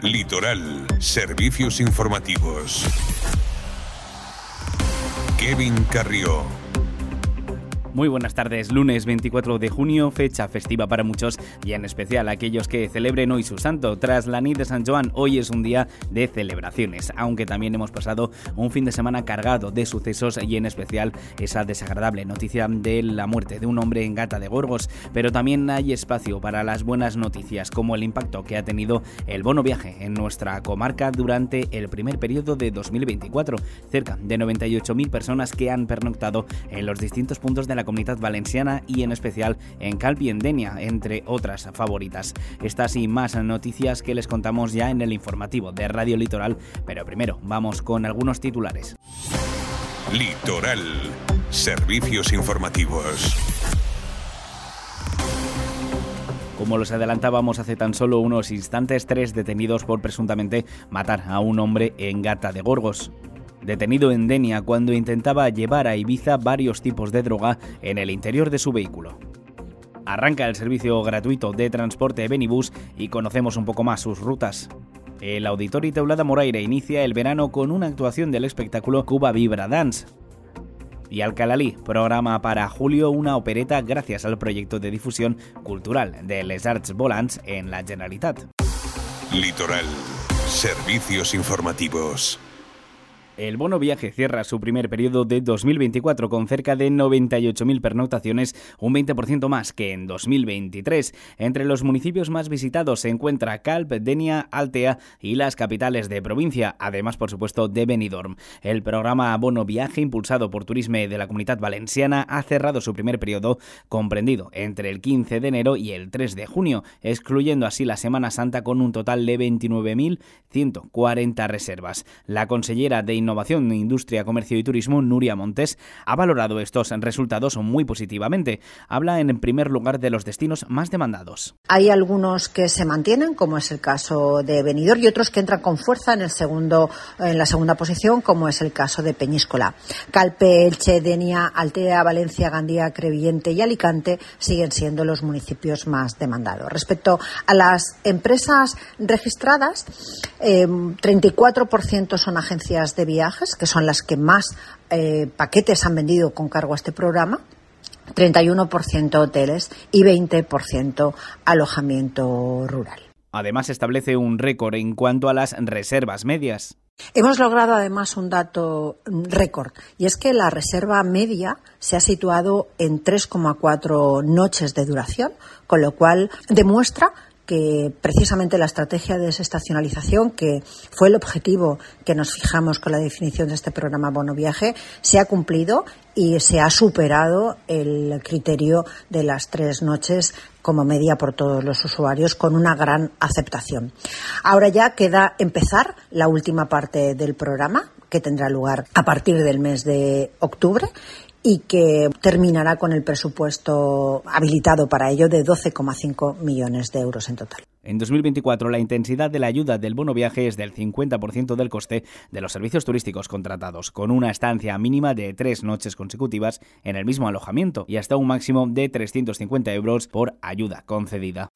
Litoral, servicios informativos. Kevin Carrió. Muy buenas tardes, lunes 24 de junio, fecha festiva para muchos y en especial aquellos que celebren hoy su santo. Tras la nit de San Joan, hoy es un día de celebraciones, aunque también hemos pasado un fin de semana cargado de sucesos y en especial esa desagradable noticia de la muerte de un hombre en Gata de Gorgos. Pero también hay espacio para las buenas noticias, como el impacto que ha tenido el bono viaje en nuestra comarca durante el primer periodo de 2024. Cerca de 98.000 personas que han pernoctado en los distintos puntos de la Comunidad Valenciana y en especial en Calp y en Denia, entre otras favoritas. Estas y más noticias que les contamos ya en el informativo de Radio Litoral, pero primero vamos con algunos titulares. Litoral, servicios informativos. Como los adelantábamos hace tan solo unos instantes, 3 detenidos por presuntamente matar a un hombre en Gata de Gorgos. Detenido en Denia cuando intentaba llevar a Ibiza varios tipos de droga en el interior de su vehículo. Arranca el servicio gratuito de transporte Benibus y conocemos un poco más sus rutas. El Auditori Teulada Moraire inicia el verano con una actuación del espectáculo Cuba Vibra Dance. Y Alcalalí programa para julio una opereta gracias al proyecto de difusión cultural de Les Arts Volants en la Generalitat. Litoral, servicios informativos. El bono viaje cierra su primer periodo de 2024 con cerca de 98.000 pernoctaciones, un 20% más que en 2023. Entre los municipios más visitados se encuentra Calp, Denia, Altea y las capitales de provincia, además, por supuesto, de Benidorm. El programa Bono Viaje, impulsado por Turisme de la Comunidad Valenciana, ha cerrado su primer periodo, comprendido entre el 15 de enero y el 3 de junio, excluyendo así la Semana Santa con un total de 29.140 reservas. La consellera de Innovación, Industria, Comercio y Turismo, Núria Montes, ha valorado estos resultados muy positivamente. Habla en primer lugar de los destinos más demandados. Hay algunos que se mantienen, como es el caso de Benidorm, y otros que entran con fuerza en la segunda posición, como es el caso de Peñíscola. Calpe, Elche, Denia, Altea, Valencia, Gandía, Crevillente y Alicante siguen siendo los municipios más demandados. Respecto a las empresas registradas, 34% son agencias de viajes, que son las que más paquetes han vendido con cargo a este programa, 31% hoteles y 20% alojamiento rural. Además, establece un récord en cuanto a las reservas medias. Hemos logrado además un dato récord, y es que la reserva media se ha situado en 3,4 noches de duración, con lo cual demuestra que precisamente la estrategia de desestacionalización, que fue el objetivo que nos fijamos con la definición de este programa Bono Viaje, se ha cumplido y se ha superado el criterio de las 3 noches como media por todos los usuarios, con una gran aceptación. Ahora ya queda empezar la última parte del programa, que tendrá lugar a partir del mes de octubre, y que terminará con el presupuesto habilitado para ello de 12,5 millones de euros en total. En 2024, la intensidad de la ayuda del bono viaje es del 50% del coste de los servicios turísticos contratados, con una estancia mínima de 3 noches consecutivas en el mismo alojamiento y hasta un máximo de 350 euros por ayuda concedida.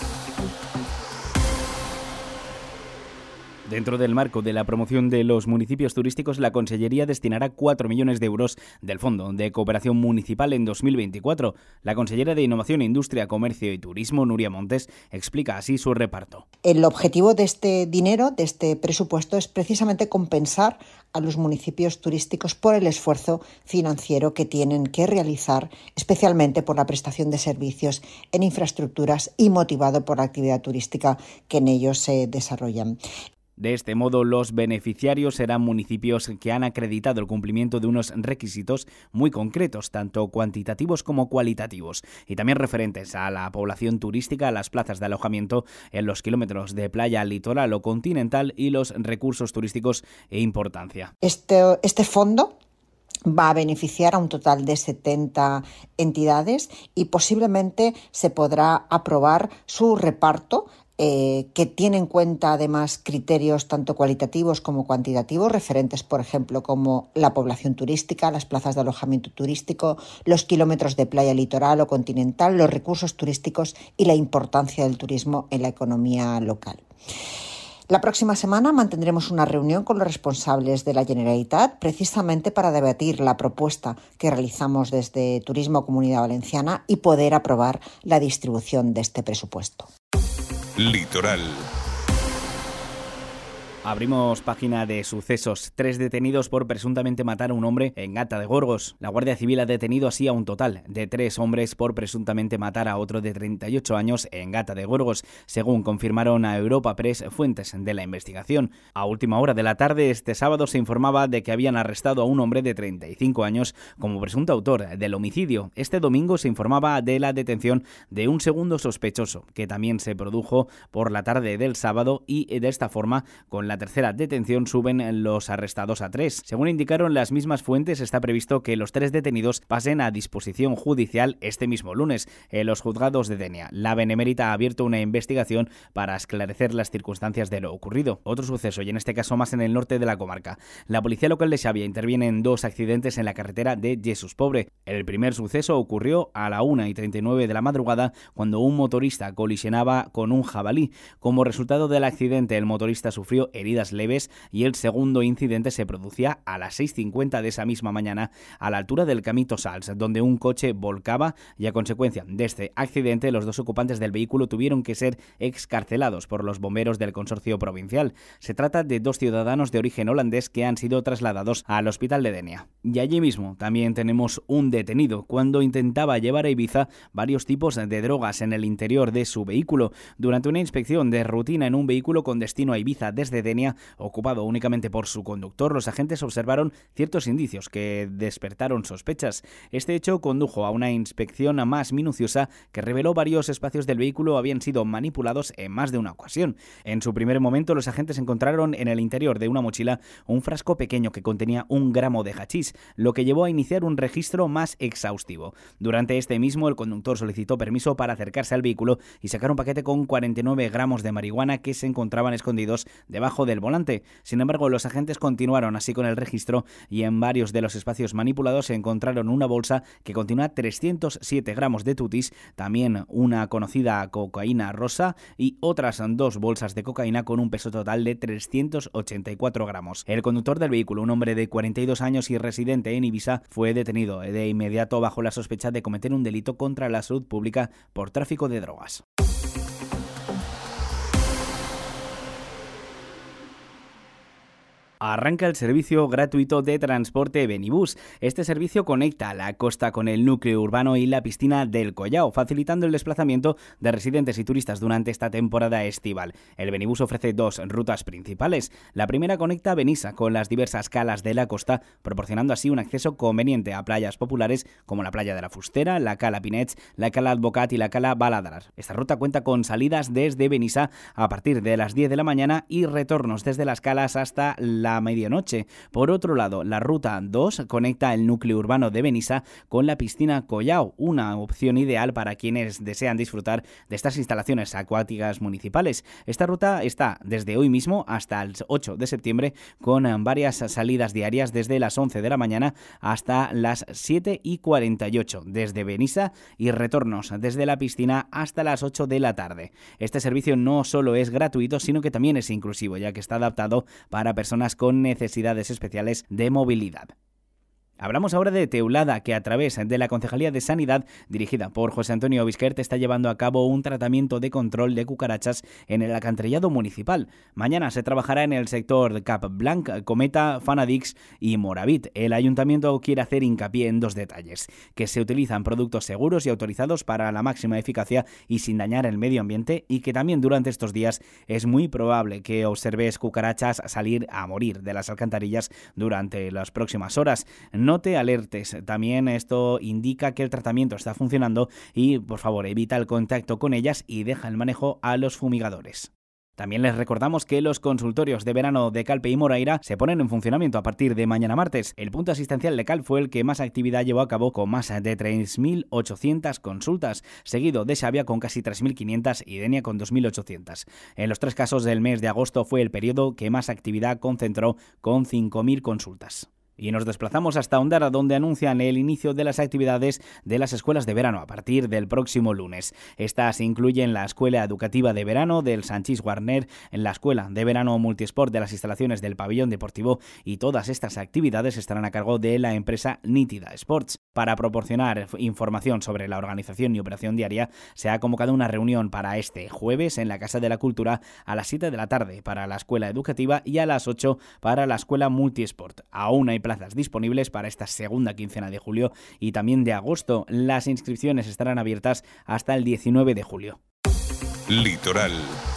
Dentro del marco de la promoción de los municipios turísticos, la Consellería destinará 4 millones de euros del Fondo de Cooperación Municipal en 2024. La consellera de Innovación, Industria, Comercio y Turismo, Núria Montes, explica así su reparto. El objetivo de este dinero, de este presupuesto, es precisamente compensar a los municipios turísticos por el esfuerzo financiero que tienen que realizar, especialmente por la prestación de servicios en infraestructuras y motivado por la actividad turística que en ellos se desarrollan. De este modo, los beneficiarios serán municipios que han acreditado el cumplimiento de unos requisitos muy concretos, tanto cuantitativos como cualitativos, y también referentes a la población turística, a las plazas de alojamiento en los kilómetros de playa litoral o continental y los recursos turísticos e importancia. Este fondo va a beneficiar a un total de 70 entidades y posiblemente se podrá aprobar su reparto, que tiene en cuenta además criterios tanto cualitativos como cuantitativos, referentes, por ejemplo, como la población turística, las plazas de alojamiento turístico, los kilómetros de playa litoral o continental, los recursos turísticos y la importancia del turismo en la economía local. La próxima semana mantendremos una reunión con los responsables de la Generalitat precisamente para debatir la propuesta que realizamos desde Turismo Comunidad Valenciana y poder aprobar la distribución de este presupuesto. Litoral. Abrimos página de sucesos. 3 detenidos por presuntamente matar a un hombre en Gata de Gorgos. La Guardia Civil ha detenido así a un total de 3 hombres por presuntamente matar a otro de 38 años en Gata de Gorgos, según confirmaron a Europa Press fuentes de la investigación. A última hora de la tarde este sábado se informaba de que habían arrestado a un hombre de 35 años como presunto autor del homicidio. Este domingo se informaba de la detención de un segundo sospechoso, que también se produjo por la tarde del sábado, y de esta forma, con la tercera detención, suben los arrestados a 3. Según indicaron las mismas fuentes, está previsto que los 3 detenidos pasen a disposición judicial este mismo lunes en los juzgados de Denia. La Benemérita ha abierto una investigación para esclarecer las circunstancias de lo ocurrido. Otro suceso, y en este caso más en el norte de la comarca. La policía local de Xàbia interviene en 2 accidentes en la carretera de Jesús Pobre. El primer suceso ocurrió a la 1:39 de la madrugada, cuando un motorista colisionaba con un jabalí. Como resultado del accidente, el motorista sufrió heridas leves, y el segundo incidente se producía a las 6:50 de esa misma mañana a la altura del Camito Sals, donde un coche volcaba, y a consecuencia de este accidente los 2 ocupantes del vehículo tuvieron que ser excarcelados por los bomberos del consorcio provincial. Se trata de 2 ciudadanos de origen holandés que han sido trasladados al hospital de Denia. Y allí mismo también tenemos un detenido cuando intentaba llevar a Ibiza varios tipos de drogas en el interior de su vehículo. Durante una inspección de rutina en un vehículo con destino a Ibiza desde Denia, ocupado únicamente por su conductor, los agentes observaron ciertos indicios que despertaron sospechas. Este hecho condujo a una inspección más minuciosa que reveló varios espacios del vehículo habían sido manipulados en más de una ocasión. En su primer momento, los agentes encontraron en el interior de una mochila un frasco pequeño que contenía 1 gramo de hachís, lo que llevó a iniciar un registro más exhaustivo. Durante este mismo, el conductor solicitó permiso para acercarse al vehículo y sacar un paquete con 49 gramos de marihuana que se encontraban escondidos debajo del volante. Sin embargo, los agentes continuaron así con el registro, y en varios de los espacios manipulados se encontraron una bolsa que contenía 307 gramos de tutis, también una conocida cocaína rosa, y otras 2 bolsas de cocaína con un peso total de 384 gramos. El conductor del vehículo, un hombre de 42 años y residente en Ibiza, fue detenido de inmediato bajo la sospecha de cometer un delito contra la salud pública por tráfico de drogas. Arranca el servicio gratuito de transporte Benibus. Este servicio conecta la costa con el núcleo urbano y la piscina del Collao, facilitando el desplazamiento de residentes y turistas durante esta temporada estival. El Benibus ofrece 2 rutas principales. La primera conecta Benissa con las diversas calas de la costa, proporcionando así un acceso conveniente a playas populares como la playa de la Fustera, la cala Pinets, la cala Advocat y la cala Baladrar. Esta ruta cuenta con salidas desde Benissa a partir de las 10 de la mañana y retornos desde las calas hasta la medianoche. Por otro lado, la ruta 2 conecta el núcleo urbano de Benissa con la piscina Collao, una opción ideal para quienes desean disfrutar de estas instalaciones acuáticas municipales. Esta ruta está desde hoy mismo hasta el 8 de septiembre con varias salidas diarias desde las 11 de la mañana hasta las 7:48 desde Benissa, y retornos desde la piscina hasta las 8 de la tarde. Este servicio no solo es gratuito, sino que también es inclusivo, ya que está adaptado para personas con necesidades especiales de movilidad. Hablamos ahora de Teulada, que a través de la Concejalía de Sanidad, dirigida por José Antonio Bisquert, está llevando a cabo un tratamiento de control de cucarachas en el alcantarillado municipal. Mañana se trabajará en el sector de Cap Blanc, Cometa, Fanadix y Moravit. El ayuntamiento quiere hacer hincapié en 2 detalles: que se utilizan productos seguros y autorizados para la máxima eficacia y sin dañar el medio ambiente, y que también durante estos días es muy probable que observes cucarachas salir a morir de las alcantarillas durante las próximas horas. No te alertes, también esto indica que el tratamiento está funcionando y, por favor, evita el contacto con ellas y deja el manejo a los fumigadores. También les recordamos que los consultorios de verano de Calpe y Moraira se ponen en funcionamiento a partir de mañana martes. El punto asistencial de Cal fue el que más actividad llevó a cabo, con más de 3.800 consultas, seguido de Xàbia con casi 3.500 y Denia con 2.800. En los 3 casos del mes de agosto fue el periodo que más actividad concentró, con 5.000 consultas. Y nos desplazamos hasta Ondara, donde anuncian el inicio de las actividades de las escuelas de verano a partir del próximo lunes. Estas incluyen la Escuela Educativa de Verano del Sanchís Guarner, la Escuela de Verano Multisport de las instalaciones del Pabellón Deportivo, y todas estas actividades estarán a cargo de la empresa Nítida Sports. Para proporcionar información sobre la organización y operación diaria, se ha convocado una reunión para este jueves en la Casa de la Cultura a las 7 de la tarde para la Escuela Educativa y a las 8 para la Escuela Multisport. Aún hay plazas disponibles para esta segunda quincena de julio y también de agosto. Las inscripciones estarán abiertas hasta el 19 de julio. Litoral.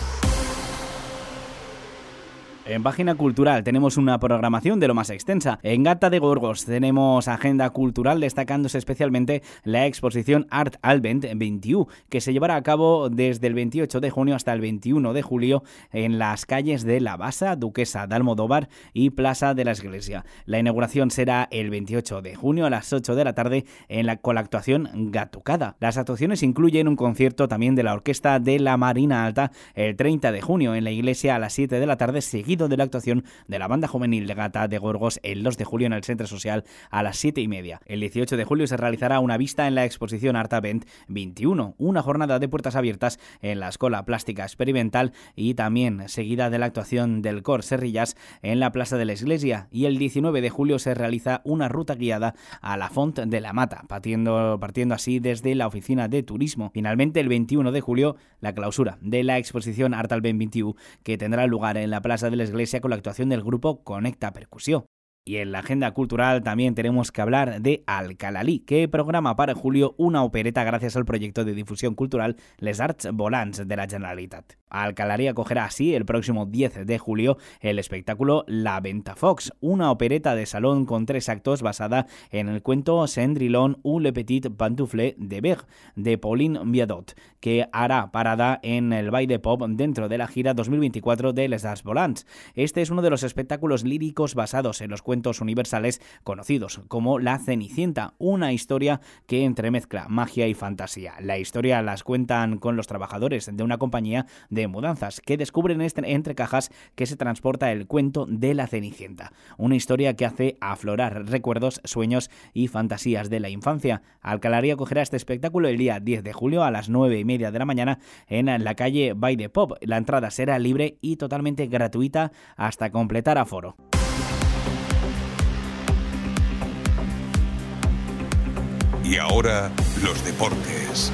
En Página Cultural tenemos una programación de lo más extensa. En Gata de Gorgos tenemos agenda cultural, destacándose especialmente la exposición Art Advent 21, que se llevará a cabo desde el 28 de junio hasta el 21 de julio en las calles de La Basa, Duquesa de Almodóvar y Plaza de la Iglesia. La inauguración será el 28 de junio a las 8 de la tarde con la actuación Gatucada. Las actuaciones incluyen un concierto también de la Orquesta de la Marina Alta el 30 de junio en la iglesia a las 7 de la tarde, seguido de la actuación de la banda juvenil de Gata de Gorgos el 2 de julio en el Centro Social a las 7:30. El 18 de julio se realizará una vista en la exposición Art Advent 21, una jornada de puertas abiertas en la Escola Plástica Experimental y también seguida de la actuación del Cor Serrillas en la Plaza de la Iglesia. Y el 19 de julio se realiza una ruta guiada a la Font de la Mata, partiendo así desde la Oficina de Turismo. Finalmente, el 21 de julio, la clausura de la exposición Art Advent 21, que tendrá lugar en la Plaza de la Iglesia con la actuación del grupo Conecta Percusión. Y en la agenda cultural también tenemos que hablar de Alcalalí, que programa para julio una opereta gracias al proyecto de difusión cultural Les Arts Volants de la Generalitat. Alcalalí acogerá así el próximo 10 de julio el espectáculo La Ventafocs, una opereta de salón con 3 actos basada en el cuento Cendrillon ou le petit pantoufle de Berg de Pauline Viardot, que hará parada en el Baile Pop dentro de la gira 2024 de Les Arts Volants. Este es uno de los espectáculos líricos basados en los cuentos universales conocidos como La Cenicienta, una historia que entremezcla magia y fantasía. La historia las cuentan con los trabajadores de una compañía de mudanzas que descubren entre cajas que se transporta el cuento de La Cenicienta, una historia que hace aflorar recuerdos, sueños y fantasías de la infancia. Alcalalí acogerá este espectáculo el día 10 de julio a las 9:30 de la mañana en la calle Baile Pop. La entrada será libre y totalmente gratuita hasta completar aforo. Y ahora, los deportes.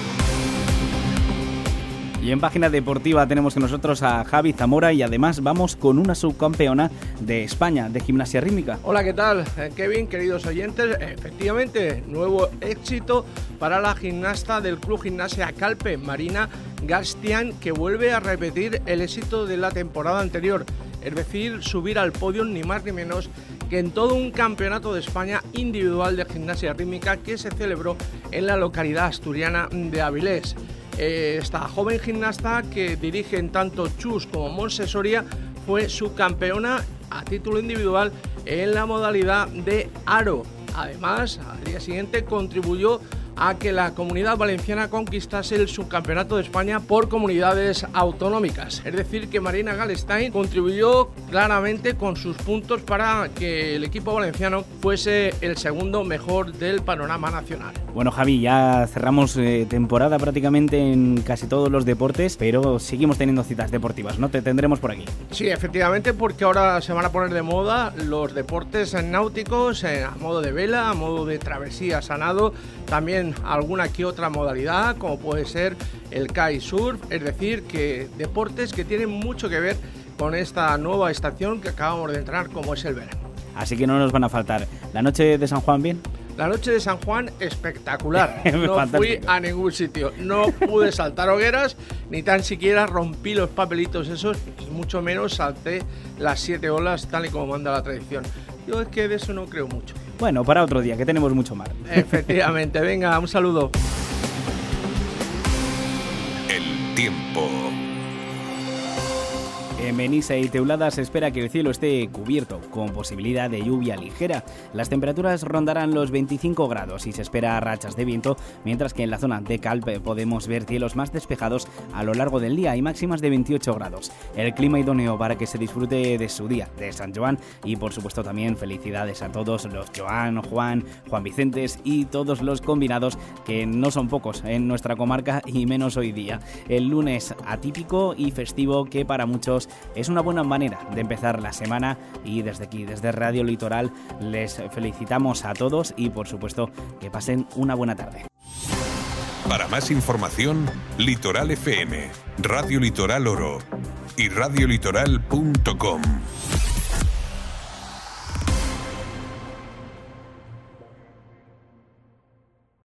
Y en Página Deportiva tenemos con nosotros a Javi Zamora y además vamos con una subcampeona de España de gimnasia rítmica. Hola, ¿qué tal? Kevin, queridos oyentes, efectivamente, nuevo éxito para la gimnasta del Club Gimnasia Calpe, Marina Gastián, que vuelve a repetir el éxito de la temporada anterior, es decir, subir al podio ni más ni menos que en todo un campeonato de España individual de gimnasia rítmica que se celebró en la localidad asturiana de Avilés. Esta joven gimnasta, que dirigen tanto Chus como Montse Soria, fue subcampeona a título individual en la modalidad de aro. Además, al día siguiente contribuyó a que la Comunidad Valenciana conquistase el subcampeonato de España por comunidades autonómicas. Es decir, que Marina Gastián contribuyó claramente con sus puntos para que el equipo valenciano fuese el segundo mejor del panorama nacional. Bueno, Javi, ya cerramos temporada prácticamente en casi todos los deportes, pero seguimos teniendo citas deportivas, ¿no? Te tendremos por aquí. Sí, efectivamente, porque ahora se van a poner de moda los deportes náuticos, a modo de vela, a modo de travesías a nado, también alguna que otra modalidad, como puede ser el kitesurf, es decir, que deportes que tienen mucho que ver con esta nueva estación que acabamos de entrar, como es el verano. Así que no nos van a faltar. ¿La noche de San Juan bien? La noche de San Juan, espectacular. No Fantástico. Fui a ningún sitio, no pude saltar hogueras, ni tan siquiera rompí los papelitos esos, y mucho menos salté las 7 olas tal y como manda la tradición. Yo es que de eso no creo mucho. Bueno, para otro día, que tenemos mucho mar. Efectivamente, venga, un saludo. El tiempo. En Benissa y Teulada se espera que el cielo esté cubierto, con posibilidad de lluvia ligera. Las temperaturas rondarán los 25 grados y se espera rachas de viento, mientras que en la zona de Calp podemos ver cielos más despejados a lo largo del día y máximas de 28 grados. El clima idóneo para que se disfrute de su día de San Joan y por supuesto también felicidades a todos los Joan, Juan Vicentes y todos los combinados, que no son pocos en nuestra comarca y menos hoy día. El lunes atípico y festivo que para muchos es una buena manera de empezar la semana, y desde aquí, desde Radio Litoral, les felicitamos a todos y por supuesto que pasen una buena tarde. Para más información, Litoral FM, Radio Litoral Oro y radiolitoral.com.